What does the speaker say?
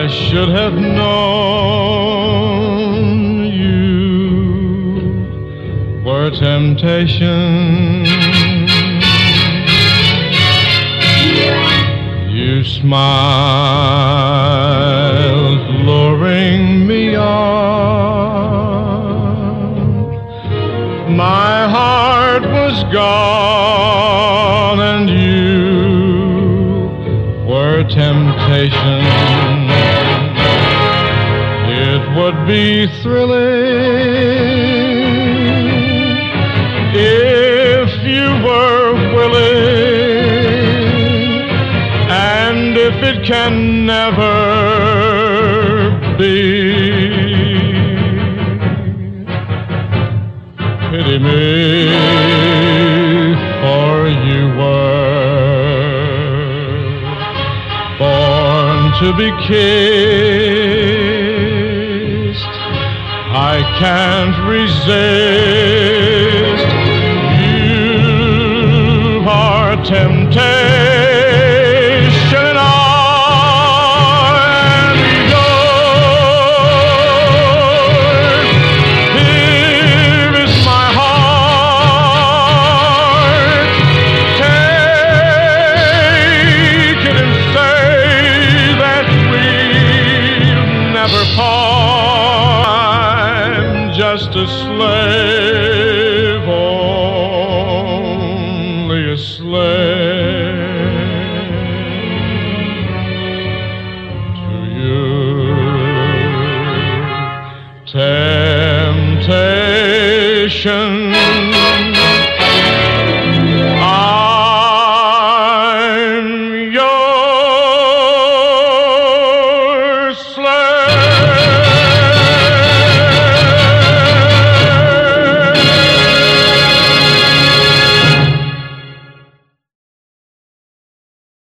should have known you were temptation. You smiled, luring me on. My heart was gone, and you were temptation. It would be thrilling if you were willing, and if it can never be, pity me, for you were born to be kissed. I can't resist. You are temptation, and I'm yours. Here is my heart. Take it and say that we'll never part. I'm just a slave, only a slave to you. Temptation.